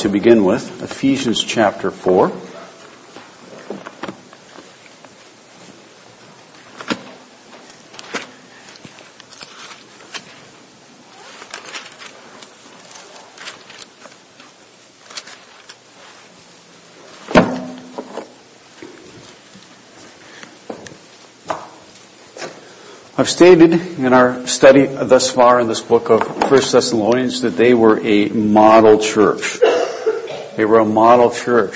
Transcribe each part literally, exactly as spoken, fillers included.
to begin with, Ephesians chapter four. I've stated in our study thus far in this book of First Thessalonians that they were a model church. They were a model church.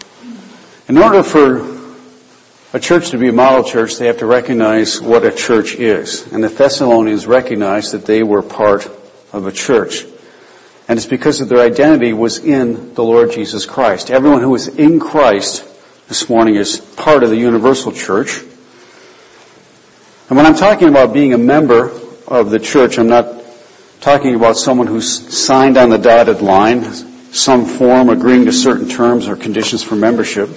In order for a church to be a model church, they have to recognize what a church is. And the Thessalonians recognized that they were part of a church. And it's because of their identity was in the Lord Jesus Christ. Everyone who is in Christ this morning is part of the universal church. And when I'm talking about being a member of the church, I'm not talking about someone who's signed on the dotted line, some form agreeing to certain terms or conditions for membership.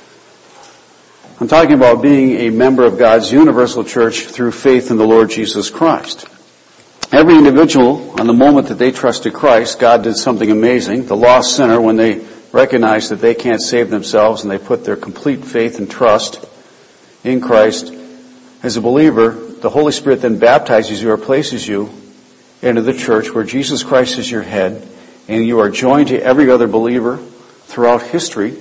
I'm talking about being a member of God's universal church through faith in the Lord Jesus Christ. Every individual, on the moment that they trusted Christ, God did something amazing. The lost sinner, when they recognized that they can't save themselves and they put their complete faith and trust in Christ, as a believer, the Holy Spirit then baptizes you or places you into the church where Jesus Christ is your head, and you are joined to every other believer throughout history.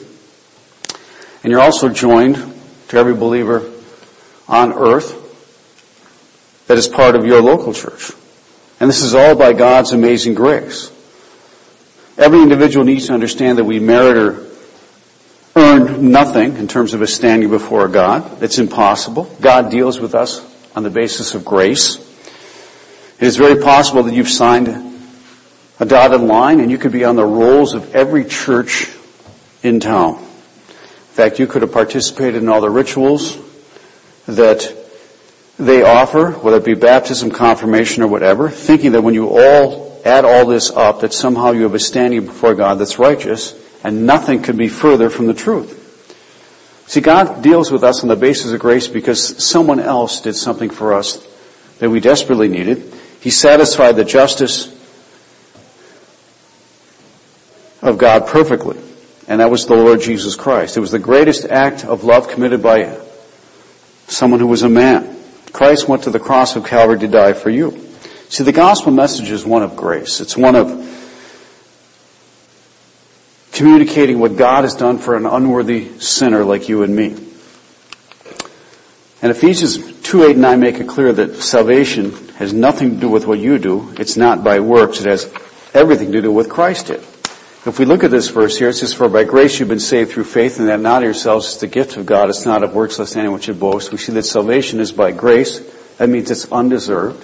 And you're also joined to every believer on earth that is part of your local church. And this is all by God's amazing grace. Every individual needs to understand that we merit or earn nothing in terms of a standing before God. It's impossible. God deals with us on the basis of grace. It is very possible that you've signed a dotted line and you could be on the rolls of every church in town. In fact, you could have participated in all the rituals that they offer, whether it be baptism, confirmation, or whatever, thinking that when you all add all this up, that somehow you have a standing before God that's righteous, and nothing could be further from the truth. See, God deals with us on the basis of grace because someone else did something for us that we desperately needed. He satisfied the justice of God perfectly, and that was the Lord Jesus Christ. It was the greatest act of love committed by someone who was a man. Christ went to the cross of Calvary to die for you. See, the gospel message is one of grace. It's one of communicating what God has done for an unworthy sinner like you and me. And Ephesians two, eight, and nine make it clear that salvation has nothing to do with what you do. It's not by works. It has everything to do with what Christ did. If we look at this verse here, it says, "For by grace you've been saved through faith, and that not of yourselves, it's the gift of God. It's not of works, lest anyone should boast." We see that salvation is by grace. That means it's undeserved.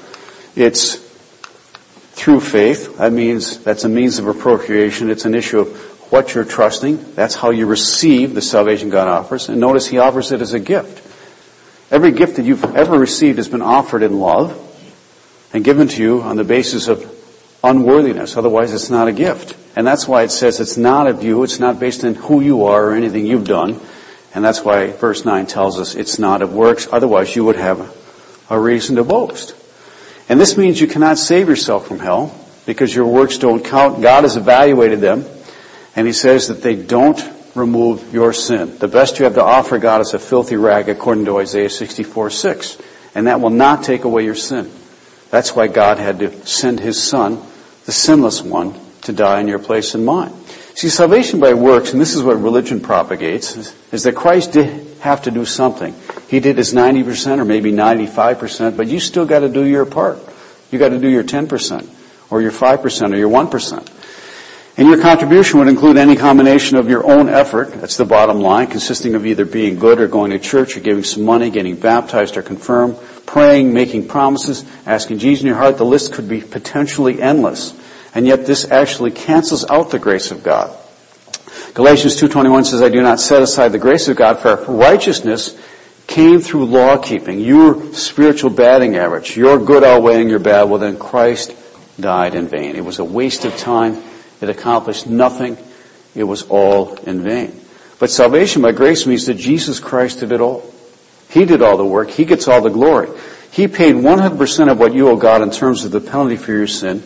It's through faith. That means that's a means of appropriation. It's an issue of what you're trusting. That's how you receive the salvation God offers. And notice He offers it as a gift. Every gift that you've ever received has been offered in love and given to you on the basis of unworthiness. Otherwise, it's not a gift. And that's why it says it's not of you. It's not based on who you are or anything you've done. And that's why verse nine tells us it's not of works. Otherwise, you would have a reason to boast. And this means you cannot save yourself from hell because your works don't count. God has evaluated them, and He says that they don't remove your sin. The best you have to offer God is a filthy rag, according to Isaiah sixty-four, six. And that will not take away your sin. That's why God had to send His Son, the sinless one, to die in your place and mine. See, salvation by works, and this is what religion propagates, is, is that Christ did have to do something. He did his ninety percent or maybe ninety-five percent, but you still got to do your part. You got to do your ten percent or your five percent or your one percent. And your contribution would include any combination of your own effort, that's the bottom line, consisting of either being good or going to church or giving some money, getting baptized or confirmed, praying, making promises, asking Jesus in your heart. The list could be potentially endless. And yet this actually cancels out the grace of God. Galatians two twenty-one says, "I do not set aside the grace of God, for righteousness came through law keeping." Your spiritual batting average, your good outweighing your bad, well then Christ died in vain. It was a waste of time. It accomplished nothing. It was all in vain. But salvation by grace means that Jesus Christ did it all. He did all the work. He gets all the glory. He paid one hundred percent of what you owe God in terms of the penalty for your sin.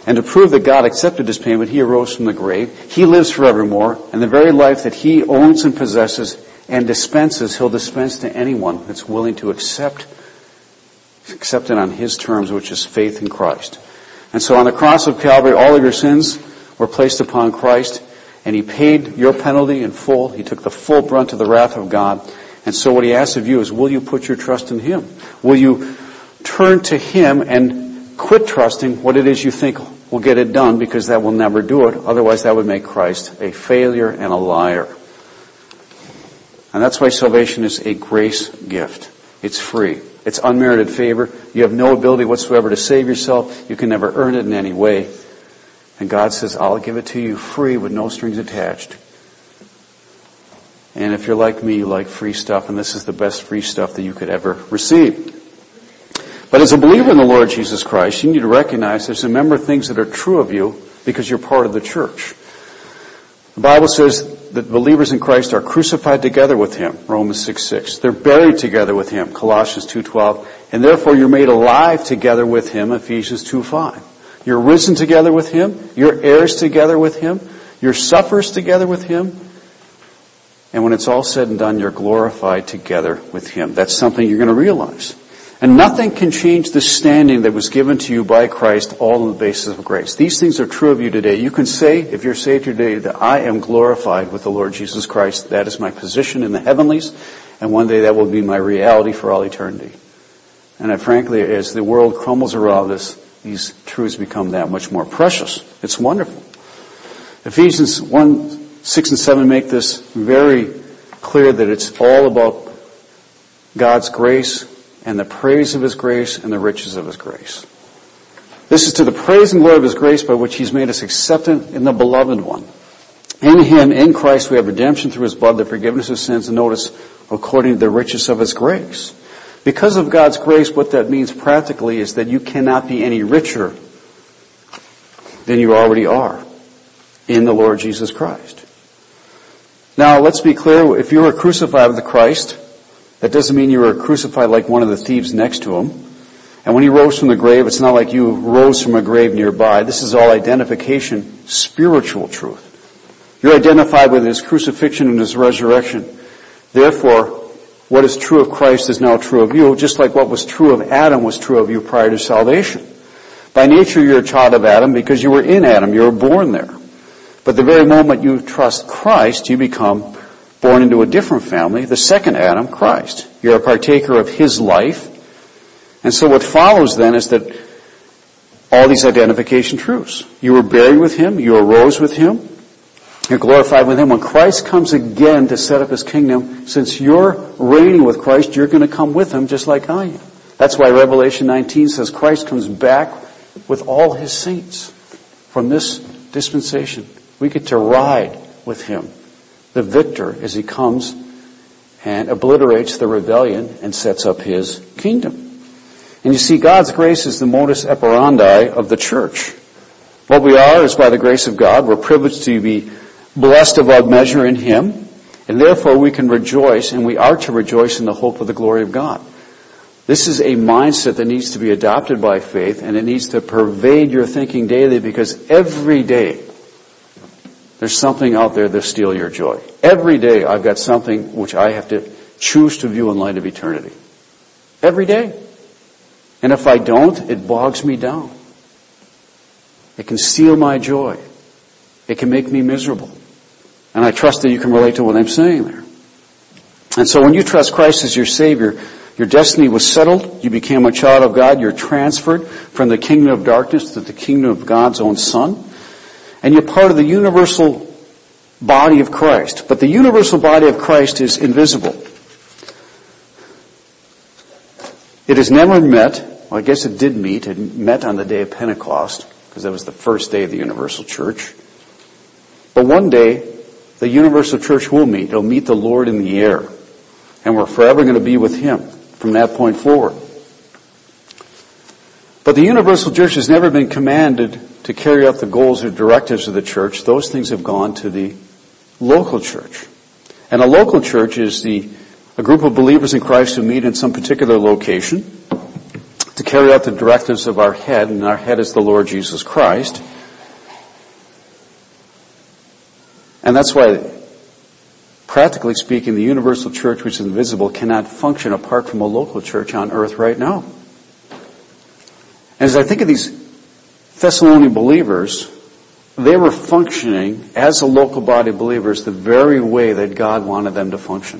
And to prove that God accepted his payment, he arose from the grave. He lives forevermore, and the very life that he owns and possesses and dispenses, he'll dispense to anyone that's willing to accept, accept it on his terms, which is faith in Christ. And so on the cross of Calvary, all of your sins were placed upon Christ, and he paid your penalty in full. He took the full brunt of the wrath of God. And so what he asks of you is, will you put your trust in him? Will you turn to him and quit trusting what it is you think will get it done, because that will never do it. Otherwise, that would make Christ a failure and a liar. And that's why salvation is a grace gift. It's free. It's unmerited favor. You have no ability whatsoever to save yourself. You can never earn it in any way. And God says, I'll give it to you free with no strings attached. And if you're like me, you like free stuff, and this is the best free stuff that you could ever receive. But as a believer in the Lord Jesus Christ, you need to recognize there's a number of things that are true of you because you're part of the church. The Bible says that believers in Christ are crucified together with him, Romans six six. They're buried together with him, Colossians two twelve. And therefore you're made alive together with him, Ephesians two five. You're risen together with him. You're heirs together with him. You're sufferers together with him. And when it's all said and done, you're glorified together with him. That's something you're going to realize. And nothing can change the standing that was given to you by Christ, all on the basis of grace. These things are true of you today. You can say, if you're saved today, that I am glorified with the Lord Jesus Christ. That is my position in the heavenlies, and one day that will be my reality for all eternity. And I, frankly, as the world crumbles around us, these truths become that much more precious. It's wonderful. Ephesians one, six and seven make this very clear that it's all about God's grace and the praise of his grace and the riches of his grace. This is to the praise and glory of his grace by which he's made us accepted in the beloved one. In him, in Christ, we have redemption through his blood, the forgiveness of sins, and notice, according to the riches of his grace. Because of God's grace, what that means practically is that you cannot be any richer than you already are in the Lord Jesus Christ. Now, let's be clear. If you were crucified with Christ, that doesn't mean you were crucified like one of the thieves next to him. And when he rose from the grave, it's not like you rose from a grave nearby. This is all identification, spiritual truth. You're identified with his crucifixion and his resurrection. Therefore, what is true of Christ is now true of you, just like what was true of Adam was true of you prior to salvation. By nature, you're a child of Adam because you were in Adam. You were born there. But the very moment you trust Christ, you become born into a different family, the second Adam, Christ. You're a partaker of his life. And so what follows then is that all these identification truths. You were buried with him. You arose with him. You're glorified with him. When Christ comes again to set up his kingdom, since you're reigning with Christ, you're going to come with him just like I am. That's why Revelation nineteen says Christ comes back with all his saints from this dispensation. We get to ride with him, the victor, as he comes and obliterates the rebellion and sets up his kingdom. And you see, God's grace is the modus operandi of the church. What we are is by the grace of God. We're privileged to be blessed above measure in him, and therefore we can rejoice, and we are to rejoice in the hope of the glory of God. This is a mindset that needs to be adopted by faith, and it needs to pervade your thinking daily, because every day there's something out there that'll steal your joy. Every day I've got something which I have to choose to view in light of eternity. Every day. And if I don't, it bogs me down. It can steal my joy. It can make me miserable. And I trust that you can relate to what I'm saying there. And so when you trust Christ as your Savior, your destiny was settled. You became a child of God. You're transferred from the kingdom of darkness to the kingdom of God's own Son. And you're part of the universal body of Christ. But the universal body of Christ is invisible. It has never met. Well, I guess it did meet. It met on the day of Pentecost, because that was the first day of the universal church. But one day, the universal church will meet. It'll meet the Lord in the air. And we're forever going to be with him from that point forward. But the universal church has never been commanded to carry out the goals or directives of the church. Those things have gone to the local church. And a local church is the a group of believers in Christ who meet in some particular location. to carry out the directives of our head, and our head is the Lord Jesus Christ. And that's why, practically speaking, the universal church, which is invisible, cannot function apart from a local church on earth right now. And as I think of these Thessalonian believers, they were functioning as a local body of believers the very way that God wanted them to function.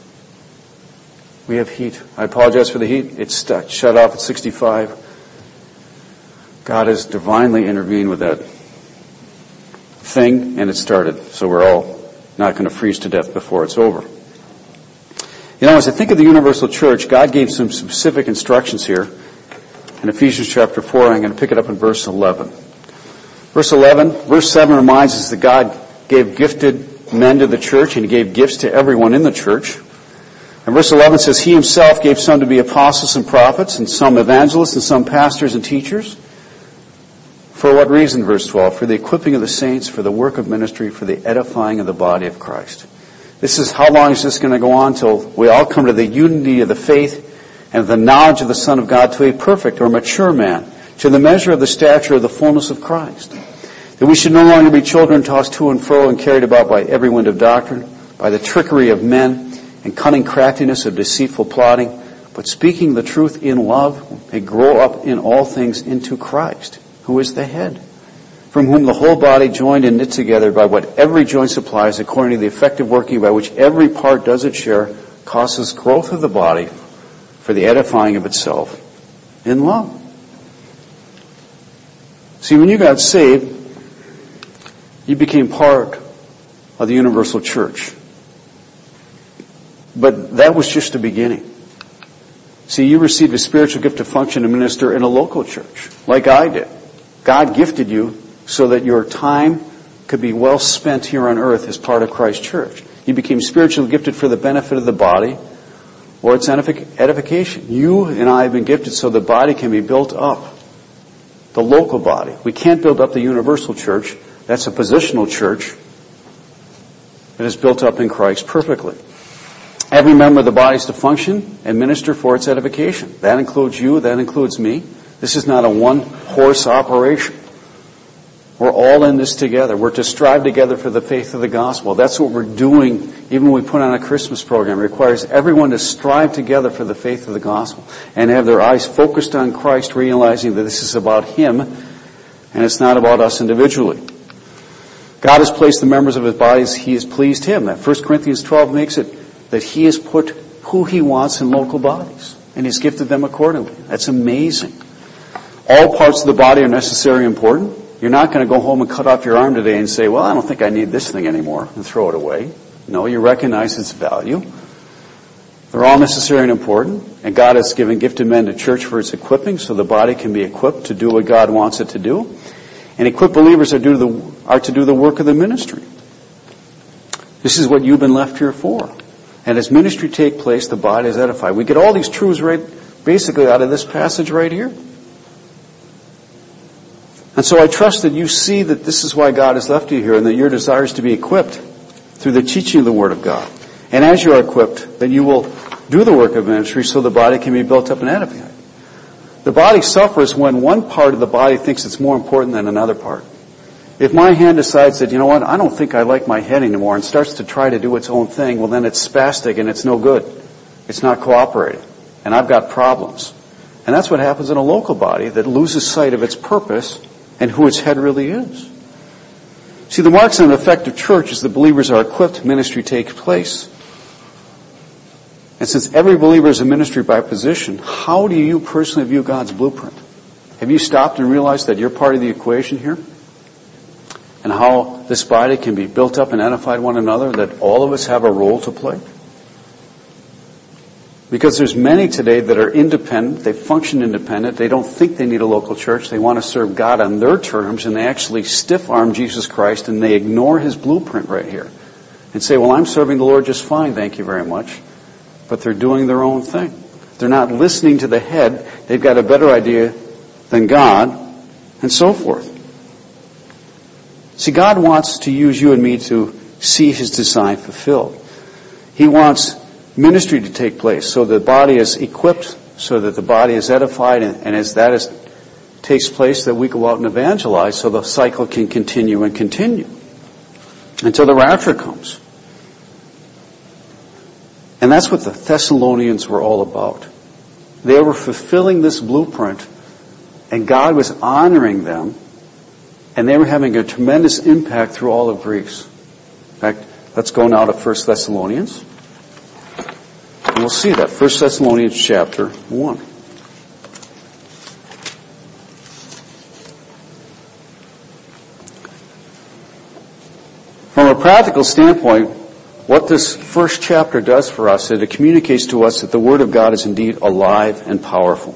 We have heat. I apologize for the heat. It's stuck, shut off at sixty-five. God has divinely intervened with that thing, and it started. So we're all not going to freeze to death before it's over. You know, as I think of the universal church, God gave some specific instructions here. In Ephesians chapter four, I'm going to pick it up in verse eleven. Verse eleven, verse seven reminds us that God gave gifted men to the church, and He gave gifts to everyone in the church. And verse eleven says, He Himself gave some to be apostles and prophets, and some evangelists, and some pastors and teachers. For what reason, verse twelve? For the equipping of the saints, for the work of ministry, for the edifying of the body of Christ. This is, how long is this going to go on? Till we all come to the unity of the faith and the knowledge of the Son of God, to a perfect or mature man, to the measure of the stature of the fullness of Christ. That we should no longer be children tossed to and fro and carried about by every wind of doctrine, by the trickery of men and cunning craftiness of deceitful plotting, but speaking the truth in love, may grow up in all things into Christ, who is the head, from whom the whole body, joined and knit together by what every joint supplies, according to the effective working by which every part does its share, causes growth of the body for the edifying of itself in love. See, when you got saved, you became part of the universal church. But that was just the beginning. See, you received a spiritual gift to function and minister in a local church, like I did. God gifted you so that your time could be well spent here on earth as part of Christ's church. You became spiritually gifted for the benefit of the body or its edification. You and I have been gifted so the body can be built up. The local body. We can't build up the universal church. That's a positional church that is built up in Christ perfectly. Every member of the body is to function and minister for its edification. That includes you. That includes me. This is not a one-horse operation. We're all in this together. We're to strive together for the faith of the gospel. That's what we're doing even when we put on a Christmas program. It requires everyone to strive together for the faith of the gospel and have their eyes focused on Christ, realizing that this is about Him and it's not about us individually. God has placed the members of His body as He has pleased Him. That First Corinthians twelve makes it that He has put who He wants in local bodies, and He's gifted them accordingly. That's amazing. All parts of the body are necessary and important. You're not going to go home and cut off your arm today and say, well, I don't think I need this thing anymore, and throw it away. No, you recognize its value. They're all necessary and important, and God has given gifted men to church for its equipping, so the body can be equipped to do what God wants it to do. And equipped believers are, do the, are to do the work of the ministry. This is what you've been left here for. And as ministry take place, the body is edified. We get all these truths right, basically out of this passage right here. And so I trust that you see that this is why God has left you here, and that your desire is to be equipped through the teaching of the Word of God. And as you are equipped, then you will do the work of ministry so the body can be built up and edified. The body suffers when one part of the body thinks it's more important than another part. If my hand decides that, you know what, I don't think I like my head anymore, and starts to try to do its own thing, well then it's spastic and it's no good. It's not cooperating. And I've got problems. And that's what happens in a local body that loses sight of its purpose and who its head really is. See, the marks on an effective church is that believers are equipped, ministry takes place. And since every believer is a ministry by position, how do you personally view God's blueprint? Have you stopped and realized that you're part of the equation here? And how this body can be built up and edified one another, that all of us have a role to play? Because there's many today that are independent, they function independent, they don't think they need a local church, they want to serve God on their terms, and they actually stiff-arm Jesus Christ, and they ignore His blueprint right here. And say, well, I'm serving the Lord just fine, thank you very much. But they're doing their own thing. They're not listening to the head, they've got a better idea than God, and so forth. See, God wants to use you and me to see His design fulfilled. He wants ministry to take place so the body is equipped so that the body is edified, and, and as that is, takes place, that we go out and evangelize so the cycle can continue and continue until the rapture comes. And that's what the Thessalonians were all about. They were fulfilling this blueprint, and God was honoring them, and they were having a tremendous impact through all of Greece. In fact, let's go now to First Thessalonians. And we'll see that. First Thessalonians chapter one. From a practical standpoint, what this first chapter does for us is it communicates to us that the Word of God is indeed alive and powerful.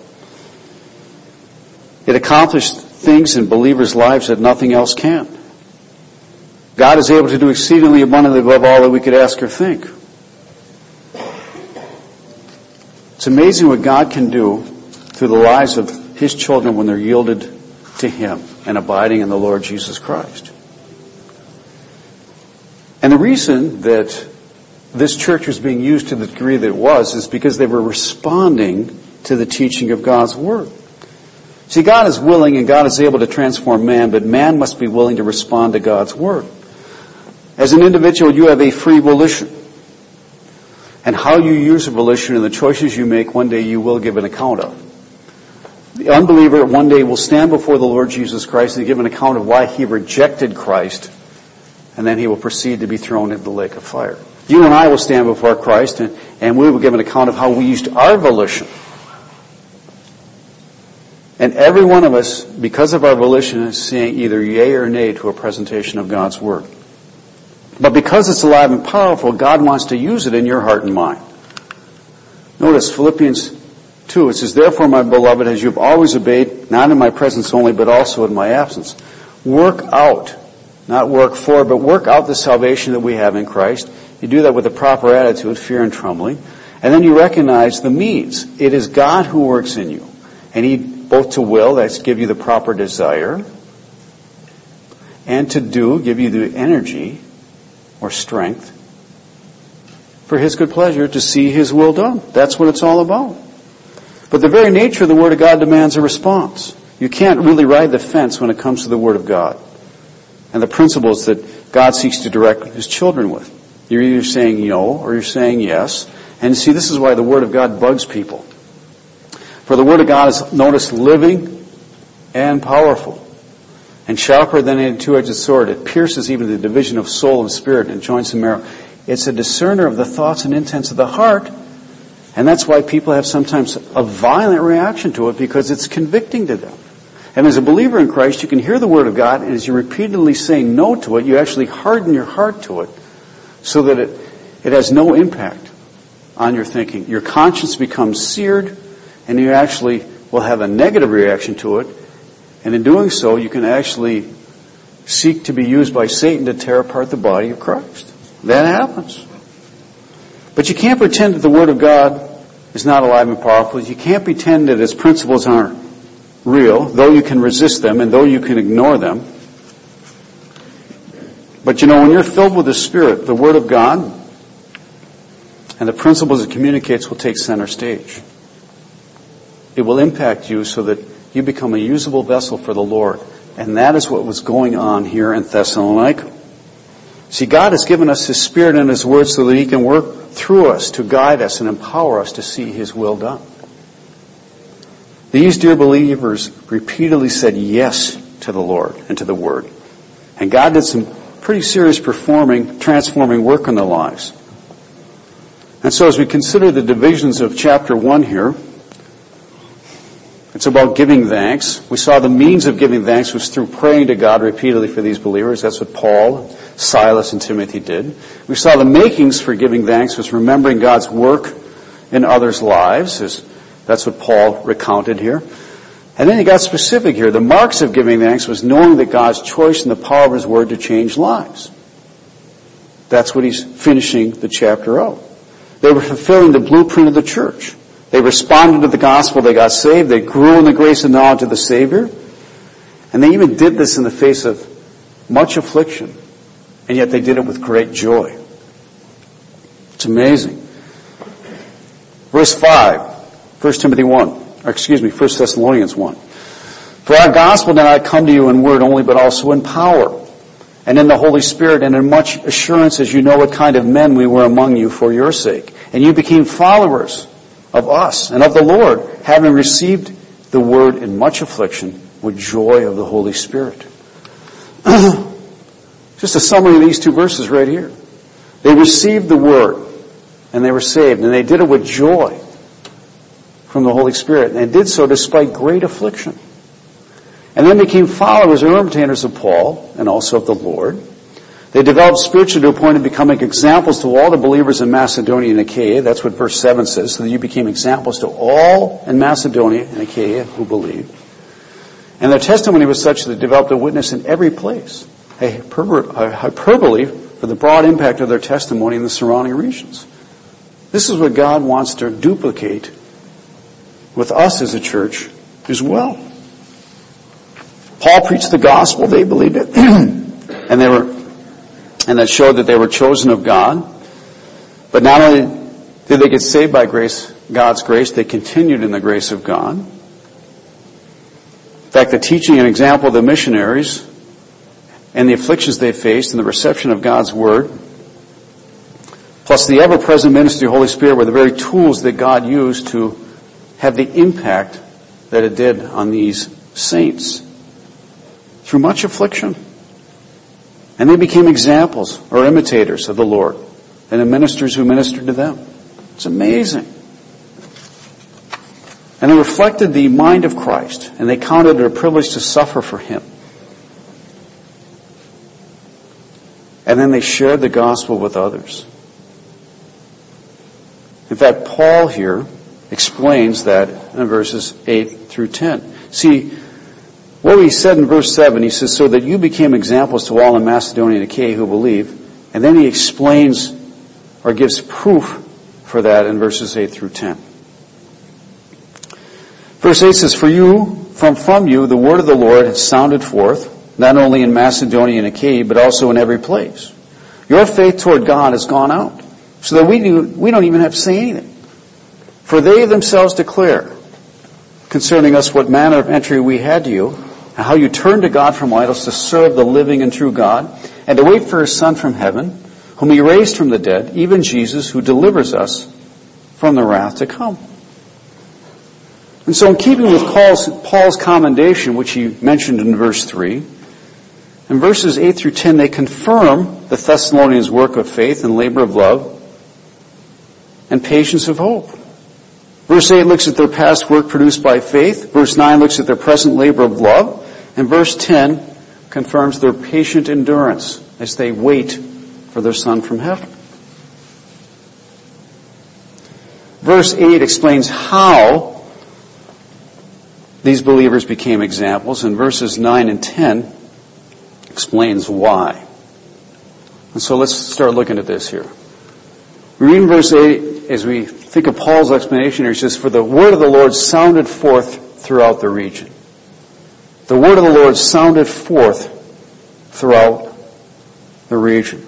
It accomplished things in believers' lives that nothing else can. God is able to do exceedingly abundantly above all that we could ask or think. It's amazing what God can do through the lives of His children when they're yielded to Him and abiding in the Lord Jesus Christ. And the reason that this church was being used to the degree that it was is because they were responding to the teaching of God's Word. See, God is willing and God is able to transform man, but man must be willing to respond to God's Word. As an individual, you have a free volition. And how you use a volition and the choices you make, one day you will give an account of. The unbeliever one day will stand before the Lord Jesus Christ and give an account of why he rejected Christ, and then he will proceed to be thrown into the lake of fire. You and I will stand before Christ, and, and we will give an account of how we used our volition. And every one of us, because of our volition, is saying either yea or nay to a presentation of God's Word. But because it's alive and powerful, God wants to use it in your heart and mind. Notice Philippians two, it says, "Therefore, my beloved, as you have always obeyed, not in my presence only, but also in my absence, work out," not work for, but work out the salvation that we have in Christ. You do that with a proper attitude, fear and trembling. And then you recognize the means. It is God who works in you. And He, both to will, that's give you the proper desire, and to do, give you the energy or strength for His good pleasure to see His will done. That's what it's all about. But the very nature of the Word of God demands a response. You can't really ride the fence when it comes to the Word of God and the principles that God seeks to direct His children with. You're either saying no or you're saying yes. And see, this is why the Word of God bugs people. For the Word of God is, notice, living and powerful, and sharper than any two-edged sword. It pierces even the division of soul and spirit and joints and marrow. It's a discerner of the thoughts and intents of the heart, and that's why people have sometimes a violent reaction to it, because it's convicting to them. And as a believer in Christ, you can hear the Word of God, and as you repeatedly say no to it, you actually harden your heart to it so that it, it has no impact on your thinking. Your conscience becomes seared, and you actually will have a negative reaction to it. And in doing so, you can actually seek to be used by Satan to tear apart the body of Christ. That happens. But you can't pretend that the Word of God is not alive and powerful. You can't pretend that its principles aren't real, though you can resist them and though you can ignore them. But you know, when you're filled with the Spirit, the Word of God and the principles it communicates will take center stage. It will impact you so that you become a usable vessel for the Lord. And that is what was going on here in Thessalonica. See, God has given us His Spirit and His Word so that He can work through us to guide us and empower us to see His will done. These dear believers repeatedly said yes to the Lord and to the Word. And God did some pretty serious performing, transforming work in their lives. And so as we consider the divisions of chapter one here, it's about giving thanks. We saw the means of giving thanks was through praying to God repeatedly for these believers. That's what Paul, Silas, and Timothy did. We saw the makings for giving thanks was remembering God's work in others' lives. That's what Paul recounted here. And then he got specific here. The marks of giving thanks was knowing that God's choice and the power of His Word to change lives. That's what he's finishing the chapter out. They were fulfilling the blueprint of the church. They responded to the gospel, they got saved, they grew in the grace and knowledge of the Savior, and they even did this in the face of much affliction, and yet they did it with great joy. It's amazing. Verse five, First Timothy one, or excuse me, First Thessalonians one. For our gospel did not come to you in word only, but also in power, and in the Holy Spirit, and in much assurance, as you know what kind of men we were among you for your sake. And you became followers of us and of the Lord, having received the word in much affliction with joy of the Holy Spirit. Just a summary of these two verses right here. They received the word, and they were saved, and they did it with joy from the Holy Spirit, and they did so despite great affliction. And then became followers or imitators of Paul and also of the Lord. They developed spiritually to a point of becoming examples to all the believers in Macedonia and Achaia. That's what verse seven says, so that you became examples to all in Macedonia and Achaia who believed. And their testimony was such that they developed a witness in every place, a hyperbole for the broad impact of their testimony in the surrounding regions. This is what God wants to duplicate with us as a church as well. Paul preached the gospel, they believed it, and they were, and that showed that they were chosen of God. But not only did they get saved by grace, God's grace, they continued in the grace of God. In fact, the teaching and example of the missionaries and the afflictions they faced and the reception of God's word, plus the ever-present ministry of the Holy Spirit, were the very tools that God used to have the impact that it did on these saints through much affliction. And they became examples or imitators of the Lord and the ministers who ministered to them. It's amazing. And they reflected the mind of Christ, and they counted it a privilege to suffer for Him. And then they shared the gospel with others. In fact, Paul here explains that in verses eight through ten. See, what he said in verse seven, he says, so that you became examples to all in Macedonia and Achaia who believe. And then he explains or gives proof for that in verses eight through ten. Verse eight says, For you, from, from you, the word of the Lord has sounded forth, not only in Macedonia and Achaia, but also in every place. Your faith toward God has gone out, so that we, do, we don't even have to say anything. For they themselves declare concerning us what manner of entry we had to you, and how you turned to God from idols to serve the living and true God, and to wait for His Son from heaven, whom He raised from the dead, even Jesus, who delivers us from the wrath to come. And so in keeping with Paul's, Paul's commendation, which he mentioned in verse three, in verses eight through ten, they confirm the Thessalonians' work of faith and labor of love and patience of hope. Verse eight looks at their past work produced by faith. Verse nine looks at their present labor of love. And verse ten confirms their patient endurance as they wait for their Son from heaven. Verse eight explains how these believers became examples, and verses nine and ten explains why. And so let's start looking at this here. We read in verse eight, as we think of Paul's explanation here, he says, For the word of the Lord sounded forth throughout the region. The word of the Lord sounded forth throughout the region.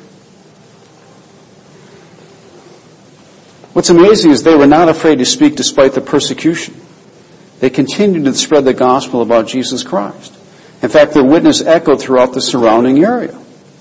What's amazing is they were not afraid to speak despite the persecution. They continued to spread the gospel about Jesus Christ. In fact, their witness echoed throughout the surrounding area.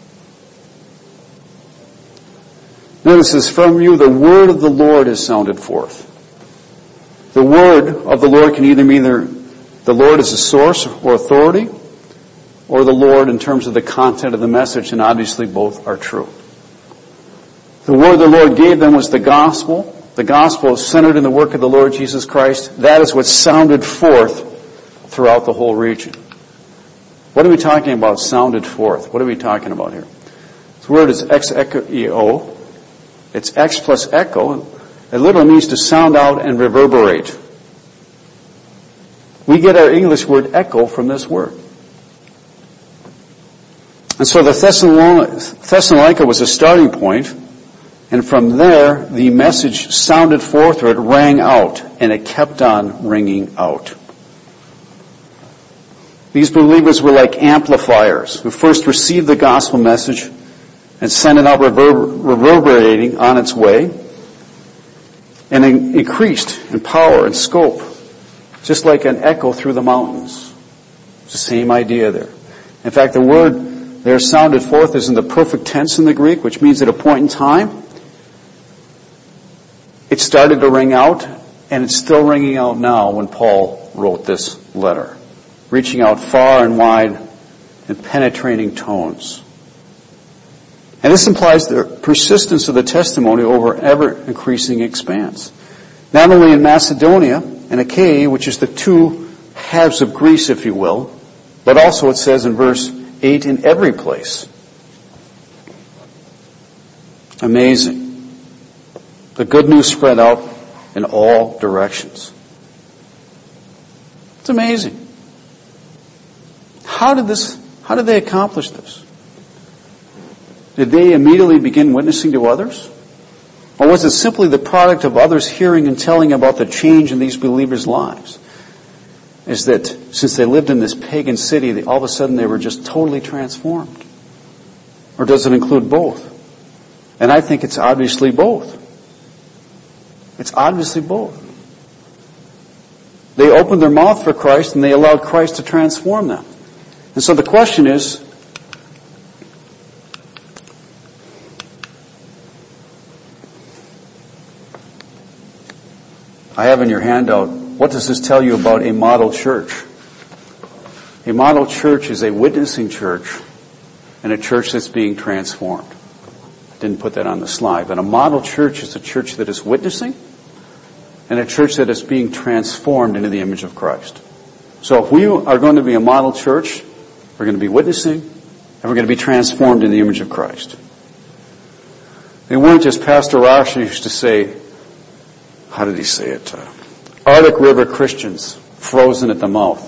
Notice this, from you the word of the Lord has sounded forth. The word of the Lord can either mean the Lord as a source or authority, or the Lord in terms of the content of the message, and obviously both are true. The word the Lord gave them was the gospel. The gospel is centered in the work of the Lord Jesus Christ. That is what sounded forth throughout the whole region. What are we talking about, sounded forth? What are we talking about here? This word is ex echo. It's ex plus echo. It literally means to sound out and reverberate. We get our English word echo from this word. And so the Thessalonica was a starting point, and from there the message sounded forth, or it rang out, and it kept on ringing out. These believers were like amplifiers who first received the gospel message and sent it out rever- reverberating on its way. and in- increased in power and scope, just like an echo through the mountains. It's the same idea there. In fact, the word there sounded forth is in the perfect tense in the Greek, which means at a point in time, it started to ring out, and it's still ringing out now when Paul wrote this letter, reaching out far and wide in penetrating tones. And this implies the persistence of the testimony over ever-increasing expanse. Not only in Macedonia and Achaia, which is the two halves of Greece, if you will, but also it says in verse eight, in every place. Amazing. The good news spread out in all directions. It's amazing. How did this, how did they accomplish this? Did they immediately begin witnessing to others? Or was it simply the product of others hearing and telling about the change in these believers' lives? Is that since they lived in this pagan city, they, all of a sudden they were just totally transformed? Or does it include both? And I think it's obviously both. It's obviously both. They opened their mouth for Christ and they allowed Christ to transform them. And so the question is, I have in your handout, what does this tell you about a model church? A model church is a witnessing church and a church that's being transformed. I didn't put that on the slide, but a model church is a church that is witnessing and a church that is being transformed into the image of Christ. So if we are going to be a model church, we're going to be witnessing and we're going to be transformed in the image of Christ. They weren't just Pastor Rosh used to say, how did he say it? Uh, Arctic River Christians, frozen at the mouth.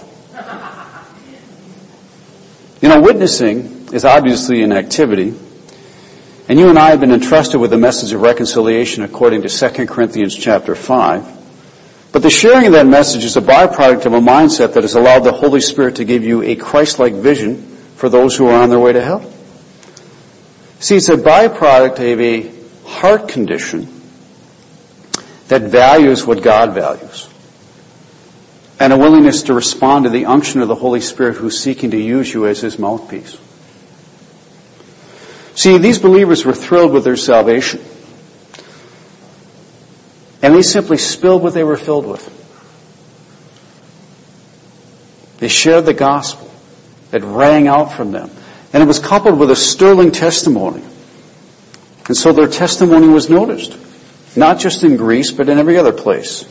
You know, witnessing is obviously an activity. And you and I have been entrusted with the message of reconciliation according to Second Corinthians chapter five. But the sharing of that message is a byproduct of a mindset that has allowed the Holy Spirit to give you a Christ-like vision for those who are on their way to hell. See, it's a byproduct of a heart condition that values what God values, and a willingness to respond to the unction of the Holy Spirit who's seeking to use you as His mouthpiece. See, these believers were thrilled with their salvation, and they simply spilled what they were filled with. They shared the gospel. It rang out from them, and it was coupled with a sterling testimony. And so their testimony was noticed. Not just in Greece, but in every other place.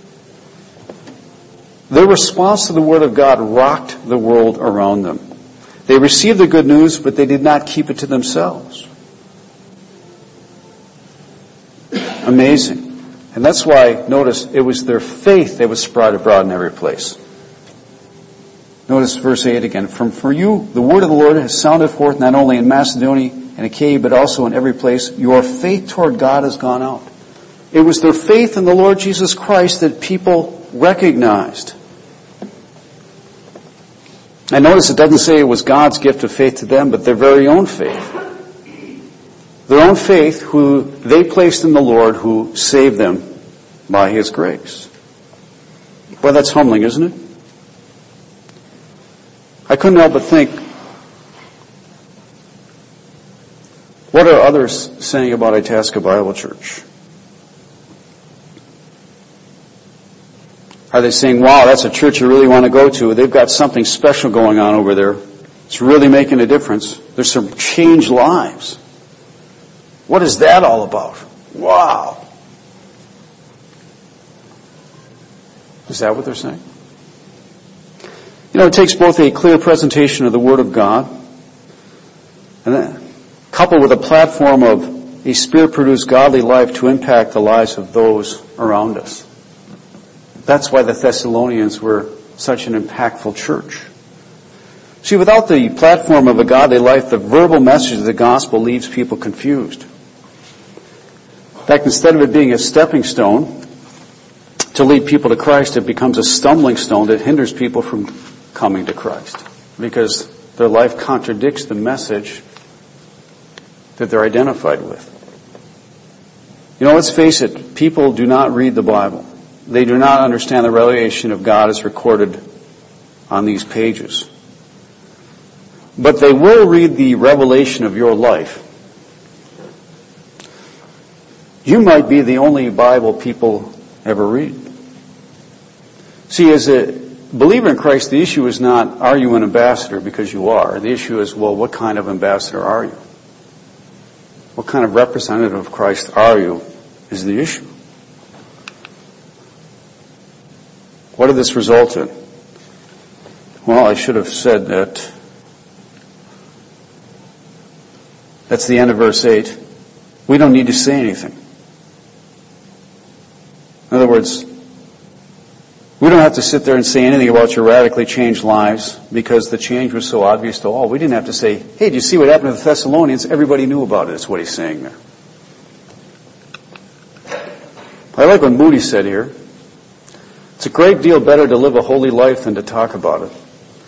Their response to the Word of God rocked the world around them. They received the good news, but they did not keep it to themselves. Amazing. And that's why, notice, it was their faith that was spread abroad in every place. Notice verse eight again. From for you, the word of the Lord has sounded forth not only in Macedonia and Achaia, but also in every place. Your faith toward God has gone out. It was their faith in the Lord Jesus Christ that people recognized. And notice it doesn't say it was God's gift of faith to them, but their very own faith. Their own faith who they placed in the Lord who saved them by His grace. Well, that's humbling, isn't it? I couldn't help but think, what are others saying about Itasca Bible Church? Are they saying, wow, that's a church you really want to go to. They've got something special going on over there. It's really making a difference. There's some changed lives. What is that all about? Wow. Is that what they're saying? You know, it takes both a clear presentation of the Word of God and then coupled with a platform of a Spirit-produced godly life to impact the lives of those around us. That's why the Thessalonians were such an impactful church. See, without the platform of a godly life, the verbal message of the gospel leaves people confused. In fact, instead of it being a stepping stone to lead people to Christ, it becomes a stumbling stone that hinders people from coming to Christ because their life contradicts the message that they're identified with. You know, let's face it, people do not read the Bible. They do not understand the revelation of God as recorded on these pages. But they will read the revelation of your life. You might be the only Bible people ever read. See, as a believer in Christ, the issue is not, are you an ambassador? Because you are. The issue is, well, what kind of ambassador are you? What kind of representative of Christ are you is the issue. What did this result in? Well, I should have said that. That's the end of verse eight. We don't need to say anything. In other words, we don't have to sit there and say anything about your radically changed lives because the change was so obvious to all. We didn't have to say, hey, do you see what happened to the Thessalonians? Everybody knew about it. That's what he's saying there. I like what Moody said here. It's a great deal better to live a holy life than to talk about it.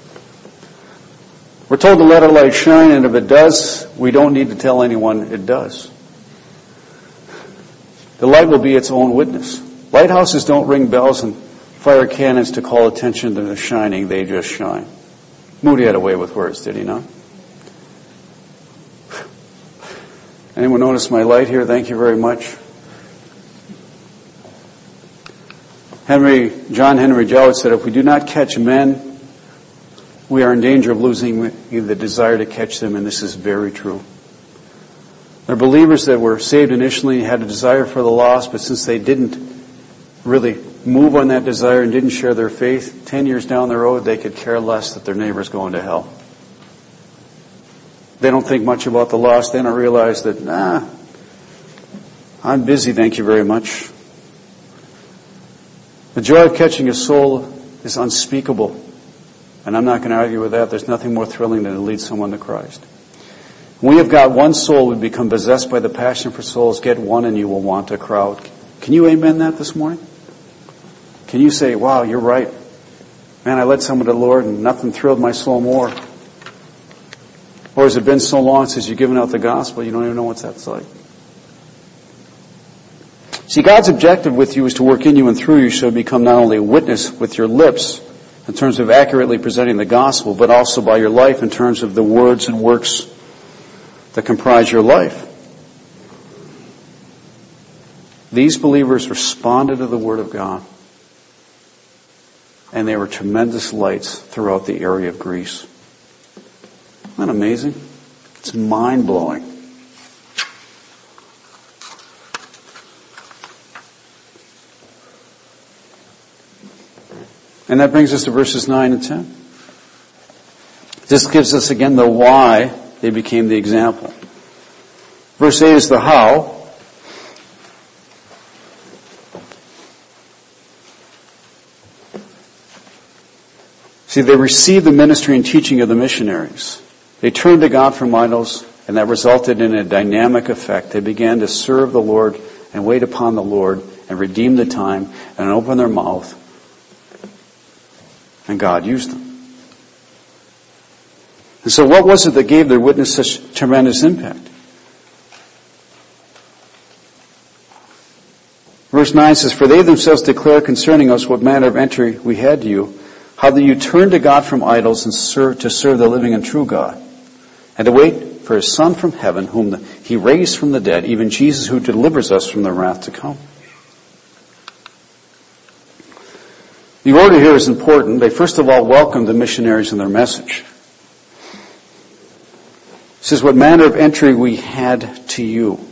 We're told to let our light shine, and if it does, we don't need to tell anyone it does. The light will be its own witness. Lighthouses don't ring bells and fire cannons to call attention to the shining. They just shine. Moody had a way with words, did he not? Anyone notice my light here? Thank you very much. Henry, John Henry Jowett said, if we do not catch men, we are in danger of losing the desire to catch them, and this is very true. There are believers that were saved initially and had a desire for the lost, but since they didn't really move on that desire and didn't share their faith, ten years down the road, they could care less that their neighbor's going to hell. They don't think much about the lost. They don't realize that, nah, I'm busy, thank you very much. The joy of catching a soul is unspeakable. And I'm not going to argue with that. There's nothing more thrilling than to lead someone to Christ. When we have got one soul, we become possessed by the passion for souls. Get one and you will want a crowd. Can you amen that this morning? Can you say, wow, you're right. Man, I led someone to the Lord and nothing thrilled my soul more. Or has it been so long since you've given out the gospel, you don't even know what that's like? See, God's objective with you is to work in you and through you so you become not only a witness with your lips in terms of accurately presenting the gospel, but also by your life in terms of the words and works that comprise your life. These believers responded to the Word of God, and they were tremendous lights throughout the area of Greece. Isn't that amazing? It's mind-blowing. And that brings us to verses nine and ten. This gives us again the why they became the example. Verse eight is the how. See, they received the ministry and teaching of the missionaries. They turned to God from idols, and that resulted in a dynamic effect. They began to serve the Lord and wait upon the Lord and redeem the time and open their mouth. And God used them. And so what was it that gave their witness such tremendous impact? Verse nine says, for they themselves declare concerning us what manner of entry we had to you, how that you turned to God from idols and serve, to serve the living and true God, and to wait for His Son from heaven, whom the, He raised from the dead, even Jesus who delivers us from the wrath to come. The order here is important. They first of all welcomed the missionaries and their message. It says, what manner of entry we had to you.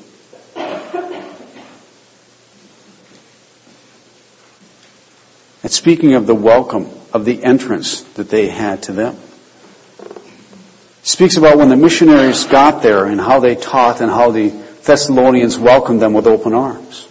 It's speaking of the welcome, of the entrance that they had to them. It speaks about when the missionaries got there and how they taught and how the Thessalonians welcomed them with open arms.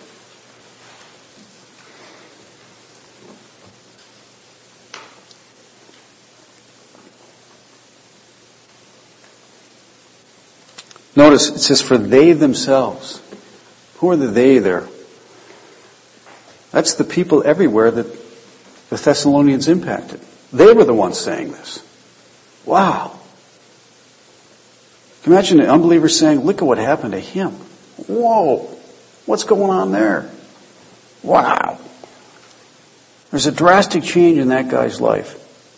Notice, it says, for they themselves. Who are the they there? That's the people everywhere that the Thessalonians impacted. They were the ones saying this. Wow. Can you imagine an unbeliever saying, look at what happened to him. Whoa. What's going on there? Wow. There's a drastic change in that guy's life.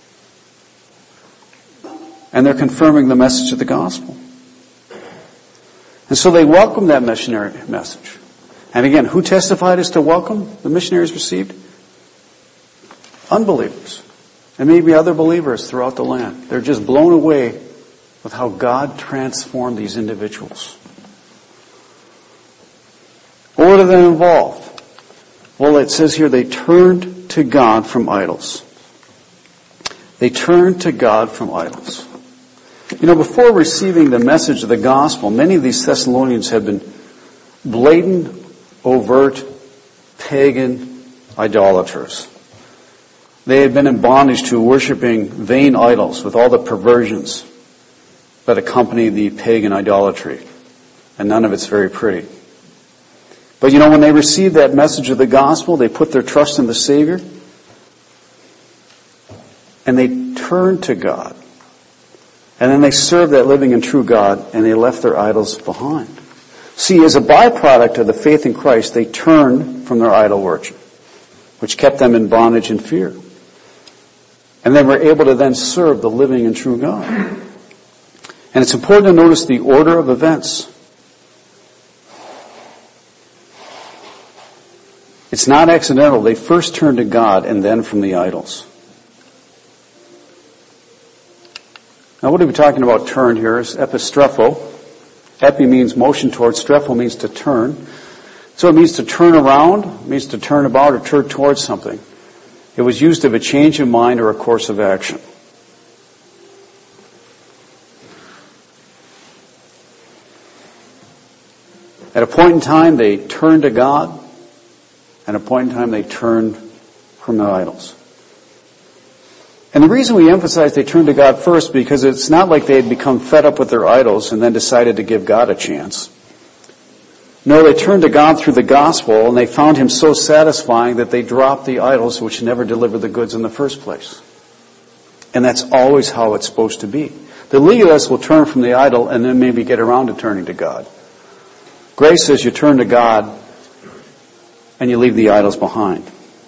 And they're confirming the message of the gospel. And so they welcomed that missionary message. And again, who testified as to welcome the missionaries received? Unbelievers. And maybe other believers throughout the land. They're just blown away with how God transformed these individuals. What are they involved? Well, it says here they turned to God from idols. They turned to God from idols. You know, before receiving the message of the gospel, many of these Thessalonians had been blatant, overt, pagan idolaters. They had been in bondage to worshiping vain idols with all the perversions that accompany the pagan idolatry. And none of it's very pretty. But you know, when they received that message of the gospel, they put their trust in the Savior. And they turned to God. And then they served that living and true God, and they left their idols behind. See, as a byproduct of the faith in Christ, they turned from their idol worship, which kept them in bondage and fear. And they were able to then serve the living and true God. And it's important to notice the order of events. It's not accidental. They first turned to God and then from the idols. Now, what are we talking about turn here? Is epistrepho. Epi means motion towards, strepho means to turn. So it means to turn around, it means to turn about or turn towards something. It was used of a change of mind or a course of action. At a point in time, they turned to God. At a point in time, they turned from their idols. And the reason we emphasize they turned to God first, because it's not like they had become fed up with their idols and then decided to give God a chance. No, they turned to God through the gospel, and they found Him so satisfying that they dropped the idols which never delivered the goods in the first place. And that's always how it's supposed to be. The legalist will turn from the idol and then maybe get around to turning to God. Grace says you turn to God and you leave the idols behind.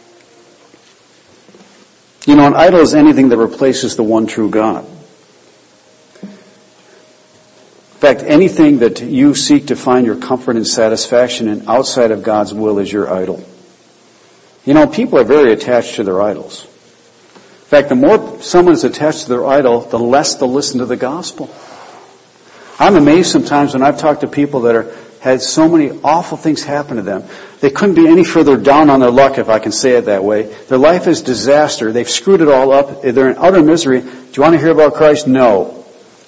You know, an idol is anything that replaces the one true God. In fact, anything that you seek to find your comfort and satisfaction in outside of God's will is your idol. You know, people are very attached to their idols. In fact, the more someone is attached to their idol, the less they'll listen to the gospel. I'm amazed sometimes when I've talked to people that are had so many awful things happen to them. They couldn't be any further down on their luck, if I can say it that way. Their life is disaster. They've screwed it all up. They're in utter misery. Do you want to hear about Christ? No.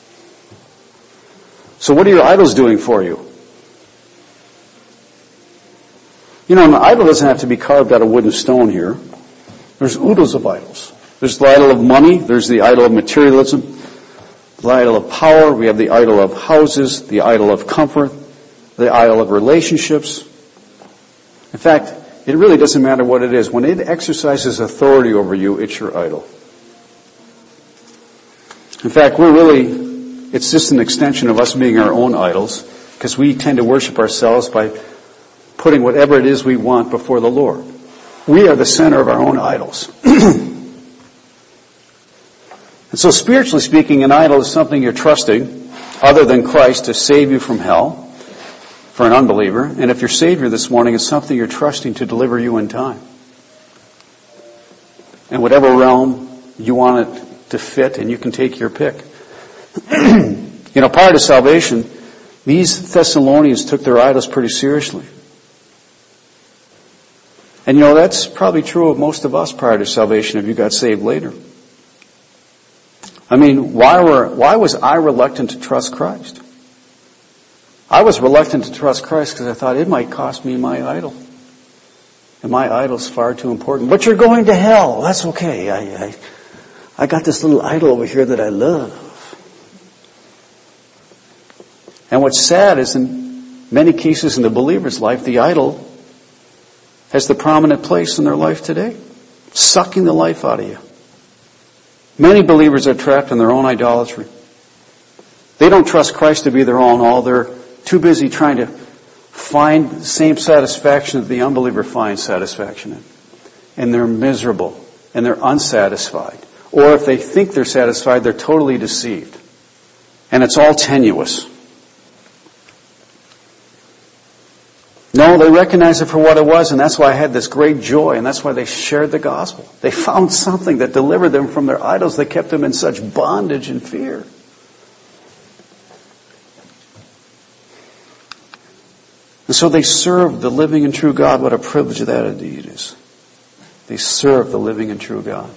So what are your idols doing for you? You know, an idol doesn't have to be carved out of wood and stone here. There's oodles of idols. There's the idol of money. There's the idol of materialism. The idol of power. We have the idol of houses. The idol of comfort. The idol of relationships. In fact, it really doesn't matter what it is. When it exercises authority over you, it's your idol. In fact, we're really, it's just an extension of us being our own idols, because we tend to worship ourselves by putting whatever it is we want before the Lord. We are the center of our own idols. And so spiritually speaking, an idol is something you're trusting other than Christ to save you from hell. For an unbeliever, and if your Savior this morning is something you're trusting to deliver you in time. In whatever realm you want it to fit, and you can take your pick. You know, prior to salvation, these Thessalonians took their idols pretty seriously. And you know, that's probably true of most of us prior to salvation if you got saved later. I mean, why were, why was I reluctant to trust Christ? I was reluctant to trust Christ because I thought it might cost me my idol. And my idol's far too important. But you're going to hell. That's okay. I, I, I got this little idol over here that I love. And what's sad is in many cases in the believer's life, the idol has the prominent place in their life today, sucking the life out of you. Many believers are trapped in their own idolatry. They don't trust Christ to be their all in all. They're too busy trying to find the same satisfaction that the unbeliever finds satisfaction in. And they're miserable. And they're unsatisfied. Or if they think they're satisfied, they're totally deceived. And it's all tenuous. No, they recognized it for what it was, and that's why I had this great joy, and that's why they shared the gospel. They found something that delivered them from their idols that kept them in such bondage and fear. And so they served the living and true God. What a privilege that indeed is. They serve the living and true God.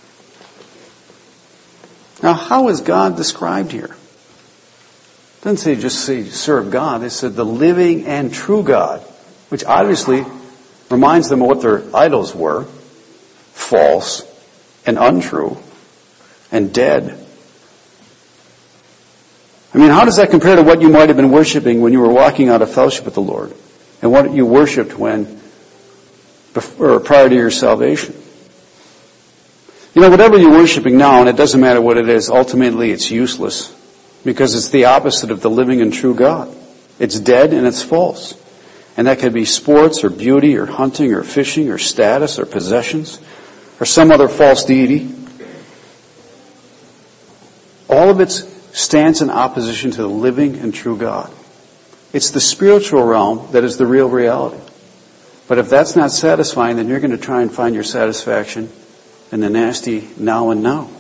Now, how is God described here? It doesn't say just say serve God. It said the living and true God, which obviously reminds them of what their idols were, false and untrue and dead. I mean, how does that compare to what you might have been worshiping when you were walking out of fellowship with the Lord? And what you worshiped when, before, prior to your salvation? You know, whatever you're worshiping now, and it doesn't matter what it is, ultimately it's useless. Because it's the opposite of the living and true God. It's dead and it's false. And that could be sports or beauty or hunting or fishing or status or possessions or some other false deity. All of it stands in opposition to the living and true God. It's the spiritual realm that is the real reality. But if that's not satisfying, then you're going to try and find your satisfaction in the nasty now and now.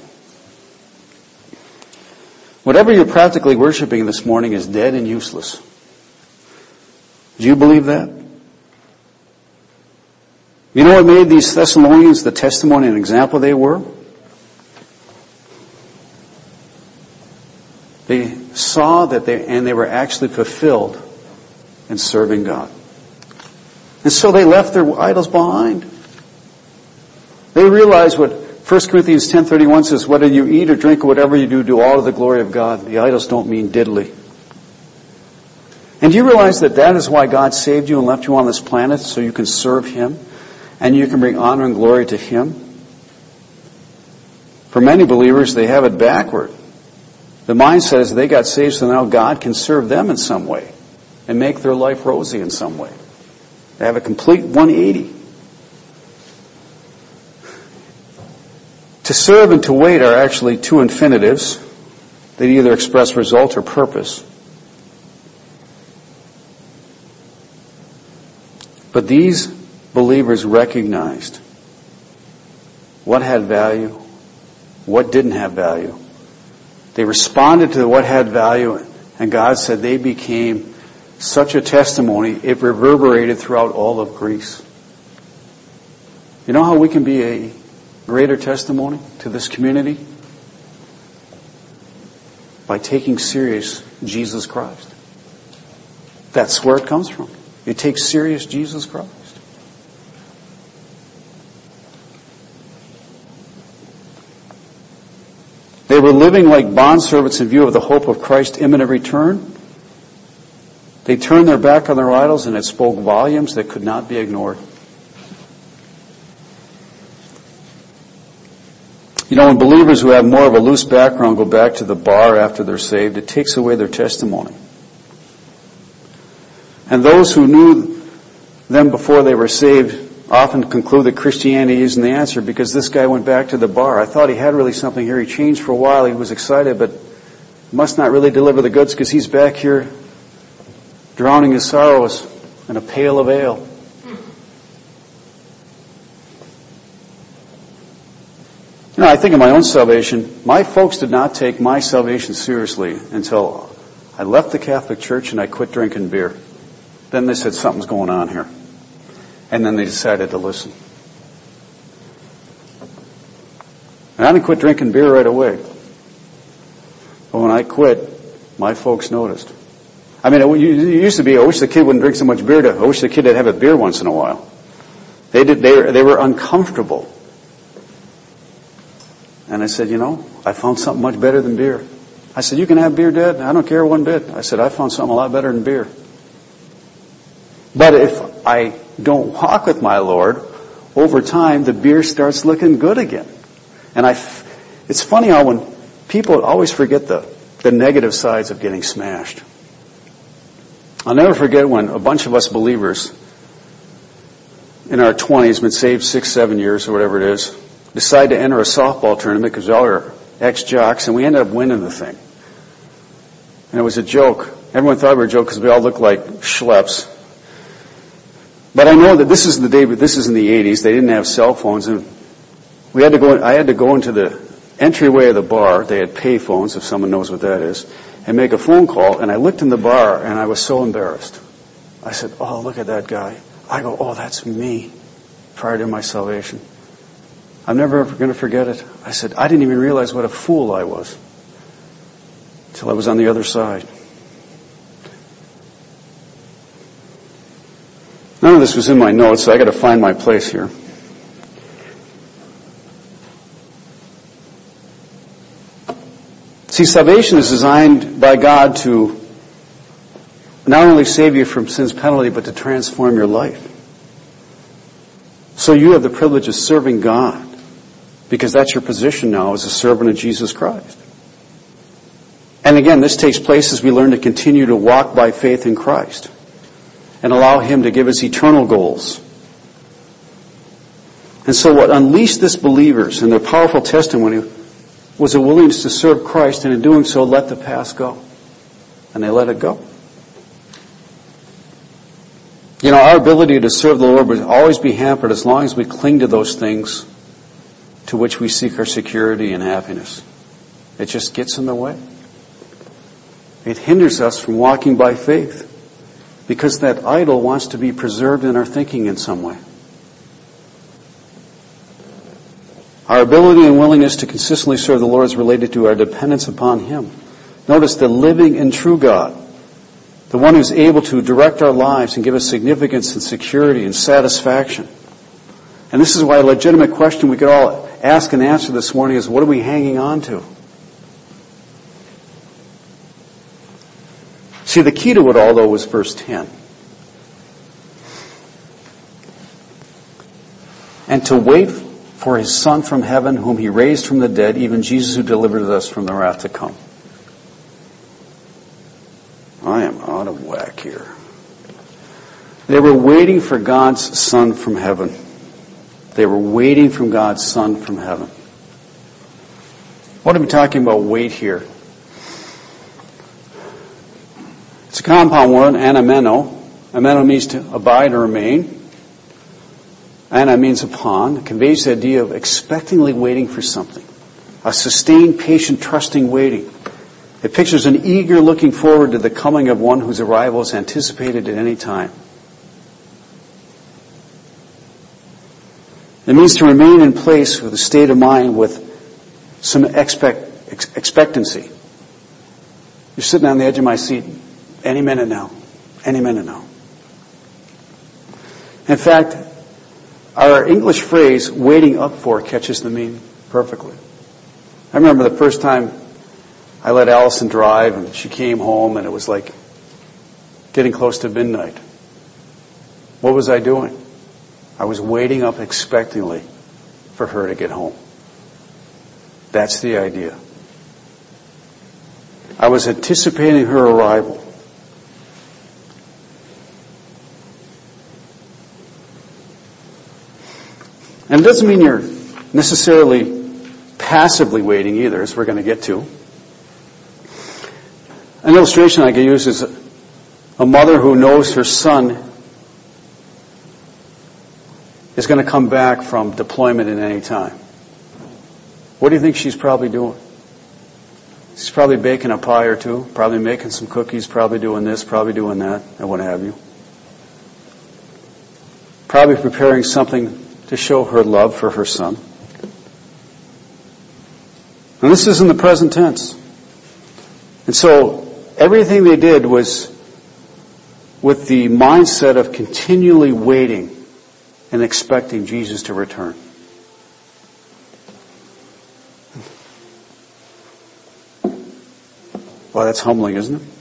Whatever you're practically worshiping this morning is dead and useless. Do you believe that? You know what made these Thessalonians the testimony and example they were? They saw that they, and they were actually fulfilled in serving God. And so they left their idols behind. They realized what First Corinthians ten thirty-one says, whether you eat or drink or whatever you do, do all to the glory of God. The idols don't mean diddly. And do you realize that that is why God saved you and left you on this planet, so you can serve Him and you can bring honor and glory to Him? For many believers, they have it backward. The mindset is they got saved so now God can serve them in some way and make their life rosy in some way. They have a complete one eighty. To serve and to wait are actually two infinitives that either express result or purpose. But these believers recognized what had value, what didn't have value. They responded to what had value, and God said they became such a testimony, it reverberated throughout all of Greece. You know how we can be a greater testimony to this community? By taking serious Jesus Christ. That's where it comes from. You take serious Jesus Christ. They were living like bondservants in view of the hope of Christ's imminent return. They turned their back on their idols, and it spoke volumes that could not be ignored. You know, when believers who have more of a loose background go back to the bar after they're saved, it takes away their testimony. And those who knew them before they were saved often conclude that Christianity isn't the answer because this guy went back to the bar. I thought he had really something here. He changed for a while. He was excited, but must not really deliver the goods because he's back here drowning his sorrows in a pail of ale. You know, I think of my own salvation. My folks did not take my salvation seriously until I left the Catholic Church and I quit drinking beer. Then they said, something's going on here. And then they decided to listen. And I didn't quit drinking beer right away. But when I quit, my folks noticed. I mean, it used to be, I wish the kid wouldn't drink so much beer. To, I wish the kid would have a beer once in a while. They did. They, they were uncomfortable. And I said, you know, I found something much better than beer. I said, you can have beer, Dad. I don't care one bit. I said, I found something a lot better than beer. But if I don't walk with my Lord, over time, the beer starts looking good again. And I, it's funny how when people always forget the, the negative sides of getting smashed. I'll never forget when a bunch of us believers in our twenties, been saved six, seven years or whatever it is, decide to enter a softball tournament because we all are ex-jocks, and we ended up winning the thing. And it was a joke. Everyone thought we were a joke because we all looked like schleps. But I know that this is the day, but this is in the eighties. They didn't have cell phones, and we had to go. I had to go into the entryway of the bar. They had pay phones, if someone knows what that is, and make a phone call. And I looked in the bar, and I was so embarrassed. I said, "Oh, look at that guy." I go, "Oh, that's me," prior to my salvation. I'm never going to forget it. I said, I didn't even realize what a fool I was until I was on the other side. None of this was in my notes, so I got to find my place here. See, salvation is designed by God to not only save you from sin's penalty, but to transform your life. So you have the privilege of serving God, because that's your position now as a servant of Jesus Christ. And again, this takes place as we learn to continue to walk by faith in Christ and allow Him to give us eternal goals. And so what unleashed this believers and their powerful testimony was a willingness to serve Christ, and in doing so, let the past go. And they let it go. You know, our ability to serve the Lord will always be hampered as long as we cling to those things to which we seek our security and happiness. It just gets in the way. It hinders us from walking by faith because that idol wants to be preserved in our thinking in some way. Our ability and willingness to consistently serve the Lord is related to our dependence upon Him. Notice the living and true God, the one who's able to direct our lives and give us significance and security and satisfaction. And this is why a legitimate question we could all ask and answer this morning is, what are we hanging on to? See, the key to it all, though, was verse ten. And to wait for His Son from heaven, whom He raised from the dead, even Jesus who delivered us from the wrath to come. I am out of whack here. They were waiting for God's Son from heaven. They were waiting from God's Son from heaven. What are we talking about wait here? It's a compound word, anameno. Ameno means to abide or remain. Ana means upon. It conveys the idea of expectantly waiting for something. A sustained, patient, trusting waiting. It pictures an eager looking forward to the coming of one whose arrival is anticipated at any time. It means to remain in place with a state of mind with some expect, ex- expectancy. You're sitting on the edge of my seat any minute now. Any minute now. In fact, our English phrase, waiting up for, catches the meaning perfectly. I remember the first time I let Allison drive and she came home and it was like getting close to midnight. What was I doing? I was waiting up expectantly for her to get home. That's the idea. I was anticipating her arrival. And it doesn't mean you're necessarily passively waiting either, as we're going to get to. An illustration I could use is a mother who knows her son is going to come back from deployment at any time. What do you think she's probably doing? She's probably baking a pie or two, probably making some cookies, probably doing this, probably doing that, and what have you. Probably preparing something to show her love for her son. And this is in the present tense. And so everything they did was with the mindset of continually waiting and expecting Jesus to return. Well, that's humbling, isn't it?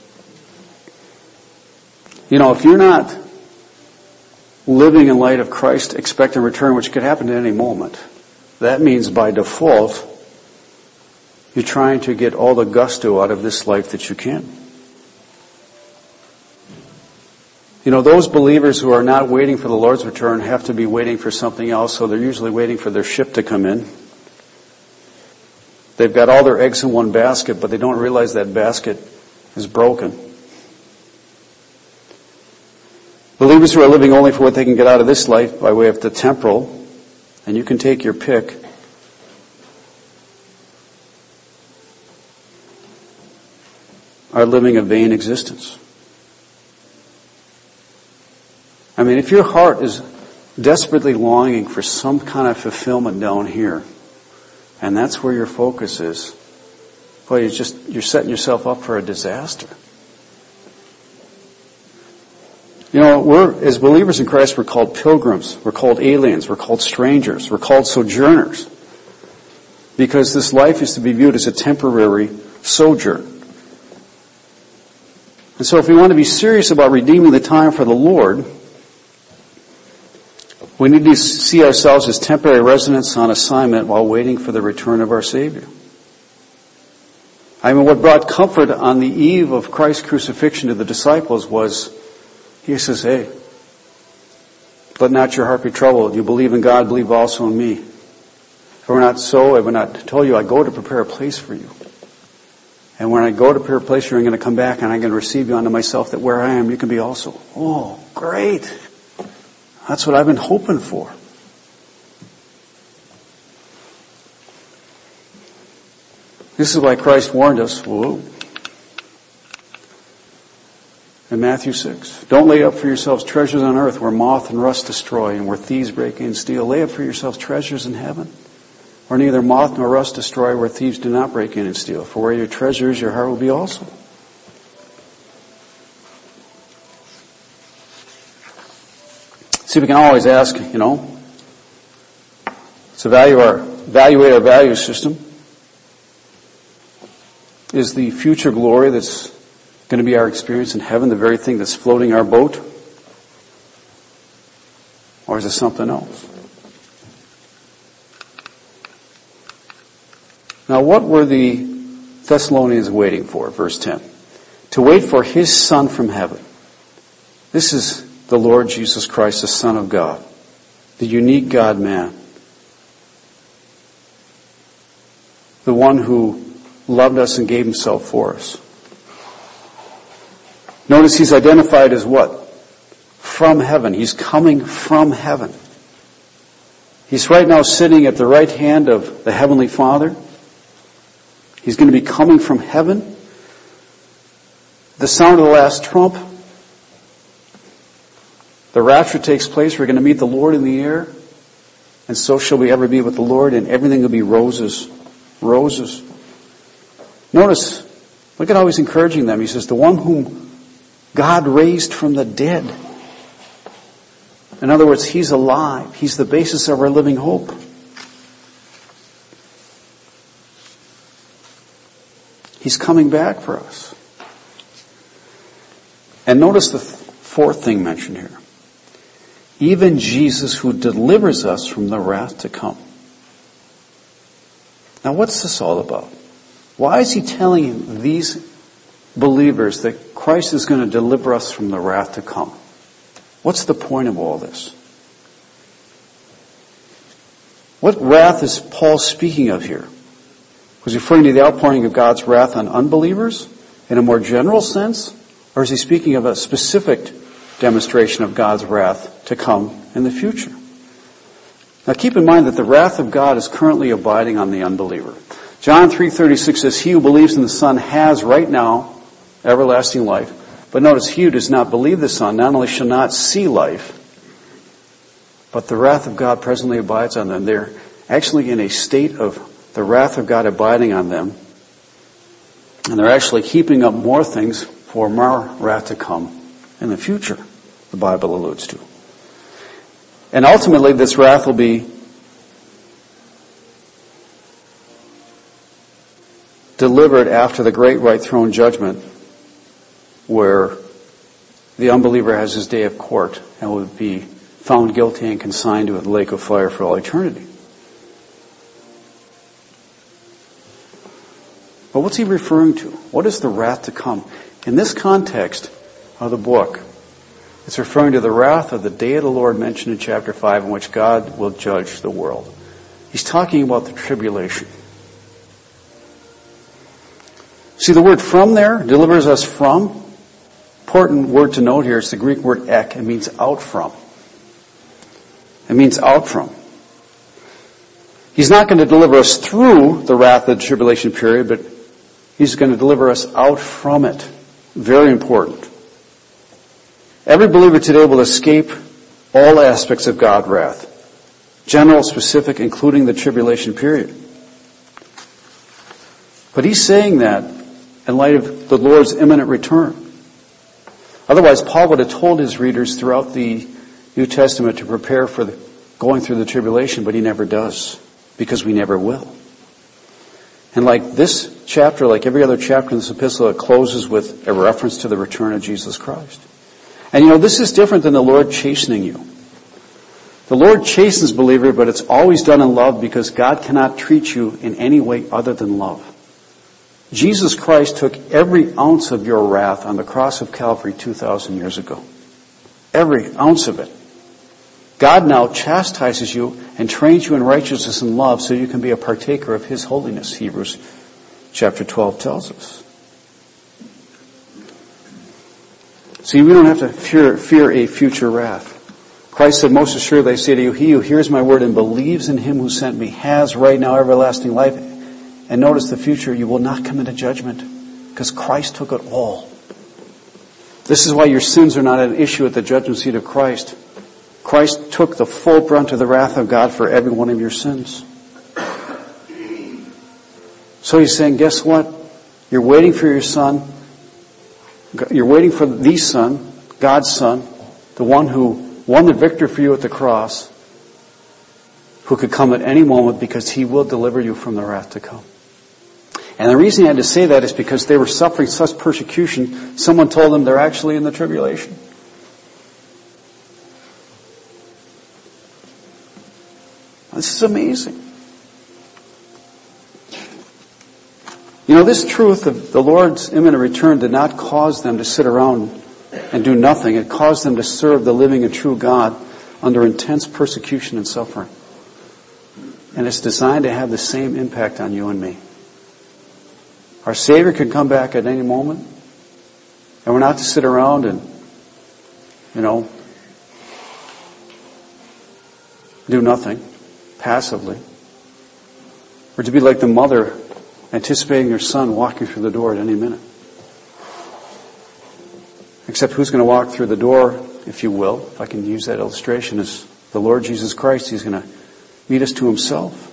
You know, if you're not living in light of Christ, expecting return, which could happen at any moment, that means by default, you're trying to get all the gusto out of this life that you can. You know, those believers who are not waiting for the Lord's return have to be waiting for something else, so they're usually waiting for their ship to come in. They've got all their eggs in one basket, but they don't realize that basket is broken. Believers who are living only for what they can get out of this life by way of the temporal, and you can take your pick, are living a vain existence. I mean, if your heart is desperately longing for some kind of fulfillment down here, and that's where your focus is, well, you're just, you're setting yourself up for a disaster. You know, we're, as believers in Christ, we're called pilgrims, we're called aliens, we're called strangers, we're called sojourners. Because this life is to be viewed as a temporary sojourn. And so if we want to be serious about redeeming the time for the Lord, we need to see ourselves as temporary residents on assignment while waiting for the return of our Savior. I mean, what brought comfort on the eve of Christ's crucifixion to the disciples was, he says, hey, let not your heart be troubled. You believe in God, believe also in me. If it were not so, I would not tell you, I go to prepare a place for you. And when I go to prepare a place for you, I'm going to come back and I'm going to receive you unto myself, that where I am, you can be also. Oh, great. That's what I've been hoping for. This is why Christ warned us, whoa, in Matthew six. Don't lay up for yourselves treasures on earth where moth and rust destroy and where thieves break in and steal. Lay up for yourselves treasures in heaven where neither moth nor rust destroy, where thieves do not break in and steal. For where your treasure is, your heart will be also. See, we can always ask, you know, let's evaluate our, evaluate our value system. Is the future glory that's going to be our experience in heaven the very thing that's floating our boat? Or is it something else? Now, what were the Thessalonians waiting for? Verse ten. To wait for His Son from heaven. This is the Lord Jesus Christ, the Son of God, the unique God-man, the one who loved us and gave Himself for us. Notice He's identified as what? From heaven. He's coming from heaven. He's right now sitting at the right hand of the Heavenly Father. He's going to be coming from heaven. The sound of the last trump. The rapture takes place. We're going to meet the Lord in the air. And so shall we ever be with the Lord, and everything will be roses. Roses. Notice, look at how He's encouraging them. He says, the one whom God raised from the dead. In other words, He's alive. He's the basis of our living hope. He's coming back for us. And notice the fourth thing mentioned here. Even Jesus, who delivers us from the wrath to come. Now, what's this all about? Why is He telling these believers that Christ is going to deliver us from the wrath to come? What's the point of all this? What wrath is Paul speaking of here? Was he referring to the outpouring of God's wrath on unbelievers in a more general sense? Or is he speaking of a specific demonstration of God's wrath to come in the future? Now keep in mind that the wrath of God is currently abiding on the unbeliever. John three thirty-six says, he who believes in the Son has right now everlasting life. But notice, he who does not believe the Son not only shall not see life, but the wrath of God presently abides on them. They're actually in a state of the wrath of God abiding on them. And they're actually heaping up more things for more wrath to come in the future, the Bible alludes to. And ultimately, this wrath will be delivered after the great white throne judgment, where the unbeliever has his day of court and will be found guilty and consigned to a lake of fire for all eternity. But what's he referring to? What is the wrath to come? In this context of the book, It's referring to the wrath of the day of the Lord mentioned in chapter five, in which God will judge the world. He's talking about the tribulation. See, the word from there delivers us from. Important word to note here is the Greek word ek. It means out from. It means out from. He's not going to deliver us through the wrath of the tribulation period, but He's going to deliver us out from it. Very important. Every believer today will escape all aspects of God's wrath. General, specific, including the tribulation period. But He's saying that in light of the Lord's imminent return. Otherwise, Paul would have told his readers throughout the New Testament to prepare for the, going through the tribulation, but he never does, because we never will. And like this chapter, like every other chapter in this epistle, it closes with a reference to the return of Jesus Christ. And you know, this is different than the Lord chastening you. The Lord chastens believer, but it's always done in love, because God cannot treat you in any way other than love. Jesus Christ took every ounce of your wrath on the cross of Calvary two thousand years ago. Every ounce of it. God now chastises you and trains you in righteousness and love so you can be a partaker of His holiness, Hebrews chapter twelve tells us. See, we don't have to fear, fear a future wrath. Christ said, most assuredly I say to you, he who hears my word and believes in Him who sent me has right now everlasting life. And notice the future, you will not come into judgment, because Christ took it all. This is why your sins are not an issue at the judgment seat of Christ. Christ took the full brunt of the wrath of God for every one of your sins. So He's saying, guess what? You're waiting for your Son. You're waiting for the Son, God's Son, the one who won the victory for you at the cross, who could come at any moment, because He will deliver you from the wrath to come. And the reason He had to say that is because they were suffering such persecution, someone told them they're actually in the tribulation. This is amazing. You know, this truth of the Lord's imminent return did not cause them to sit around and do nothing. It caused them to serve the living and true God under intense persecution and suffering. And it's designed to have the same impact on you and me. Our Savior can come back at any moment, and we're not to sit around and, you know, do nothing passively. We're to be like the mother anticipating her son walking through the door at any minute. Except who's going to walk through the door, if you will, if I can use that illustration, is the Lord Jesus Christ. He's going to meet us to Himself.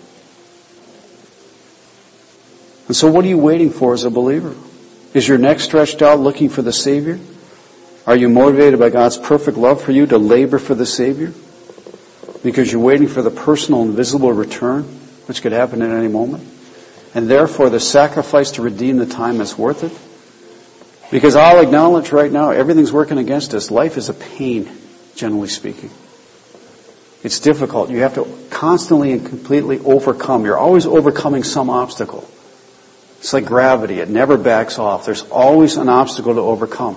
And so what are you waiting for as a believer? Is your neck stretched out looking for the Savior? Are you motivated by God's perfect love for you to labor for the Savior? Because you're waiting for the personal and visible return, which could happen at any moment. And therefore the sacrifice to redeem the time is worth it. Because I'll acknowledge right now, everything's working against us. Life is a pain, generally speaking. It's difficult. You have to constantly and completely overcome. You're always overcoming some obstacle. It's like gravity. It never backs off. There's always an obstacle to overcome.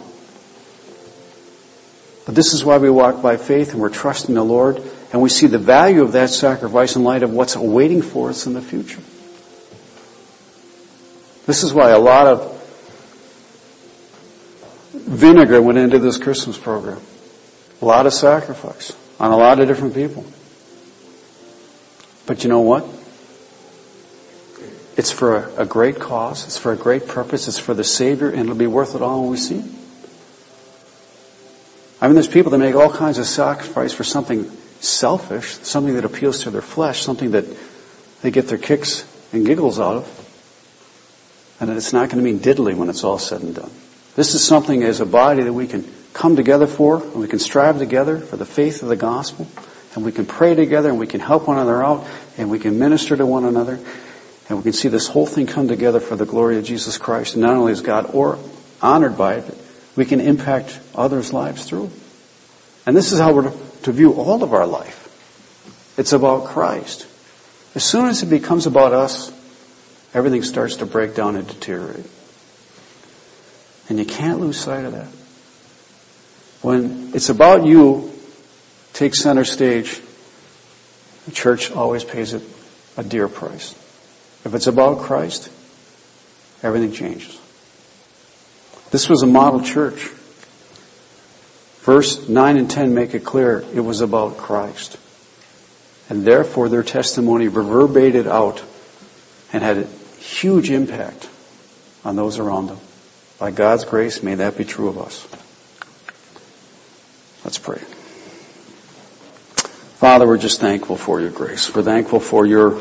But this is why we walk by faith and we're trusting the Lord, and we see the value of that sacrifice in light of what's awaiting for us in the future. This is why a lot of vinegar went into this Christmas program. A lot of sacrifice on a lot of different people. But you know what? It's for a, a great cause. It's for a great purpose. It's for the Savior, and it'll be worth it all when we see Him. I mean, there's people that make all kinds of sacrifice for something selfish, something that appeals to their flesh, something that they get their kicks and giggles out of. And it's not going to mean diddly when it's all said and done. This is something as a body that we can come together for, and we can strive together for the faith of the gospel, and we can pray together, and we can help one another out, and we can minister to one another, and we can see this whole thing come together for the glory of Jesus Christ. And not only is God or honored by it, but we can impact others' lives through. And this is how we're to view all of our life. It's about Christ. As soon as it becomes about us, everything starts to break down and deteriorate. And you can't lose sight of that. When it's about you, take center stage, the church always pays it a dear price. If it's about Christ, everything changes. This was a model church. Verse nine and ten make it clear it was about Christ. And therefore their testimony reverberated out and had a huge impact on those around them. By God's grace, may that be true of us. Let's pray. Father, we're just thankful for your grace. We're thankful for your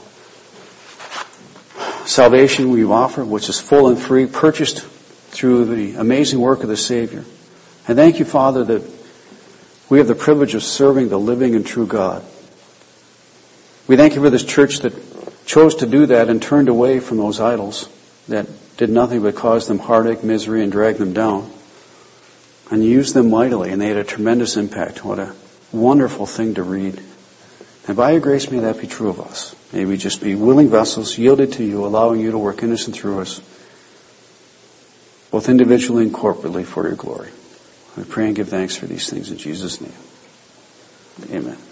salvation we've offered, which is full and free, purchased through the amazing work of the Savior. And thank you, Father, that we have the privilege of serving the living and true God. We thank you for this church that chose to do that and turned away from those idols that did nothing but cause them heartache, misery, and drag them down. And you used them mightily, and they had a tremendous impact. What a wonderful thing to read. And by your grace, may that be true of us. May we just be willing vessels, yielded to you, allowing you to work in us and through us, both individually and corporately for your glory. We pray and give thanks for these things in Jesus' name. Amen.